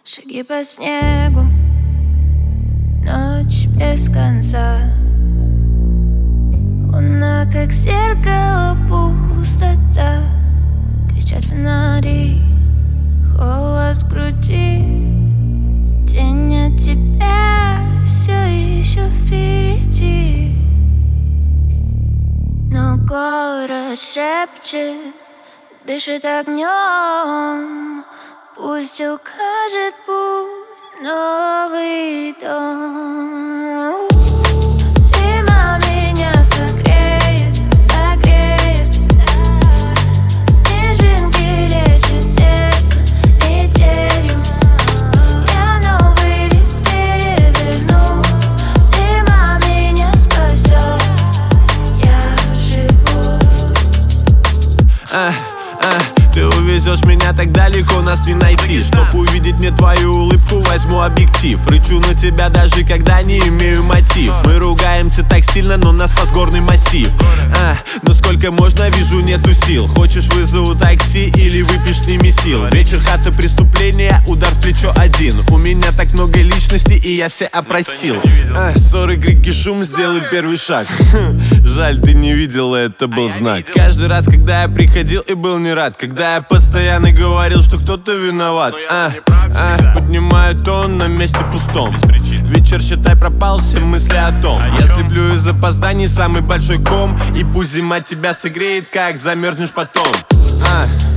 Шаги по снегу, ночь без конца. Луна, как зеркало, пустота. Кричат фонари, холод в груди. Тень от тебя все еще впереди. Но город шепчет, дышит огнем. Пусть укажет путь, новый дом. Зима меня согреет, согреет. Снежинки лечат сердце метелью. Я новый лист переверну. Зима меня спасет, я живу. Ты увезешь меня так далеко, нас не найти. Чтоб увидеть мне твою улыбку, возьму объектив. Рычу на тебя даже когда не имею мотив. Мы ругаемся так сильно, но нас спас горный массив. Но сколько можно, вижу, нету сил. Хочешь, вызову такси или выпьешь, сними сил. Вечер, хата, преступления, удар в плечо один. У меня так много личностей, и я все опросил. Ссоры, крики, шум, сделай первый шаг. Жаль, ты не видела, это был знак. Каждый раз, когда я приходил и был не рад, когда я постоянно говорил, что кто-то виноват. Поднимаю тон на месте пустом. Вечер, считай, пропал, все мысли о том. Я слеплю из опозданий самый большой ком. И пусть зима тебя согреет, как замерзнешь потом.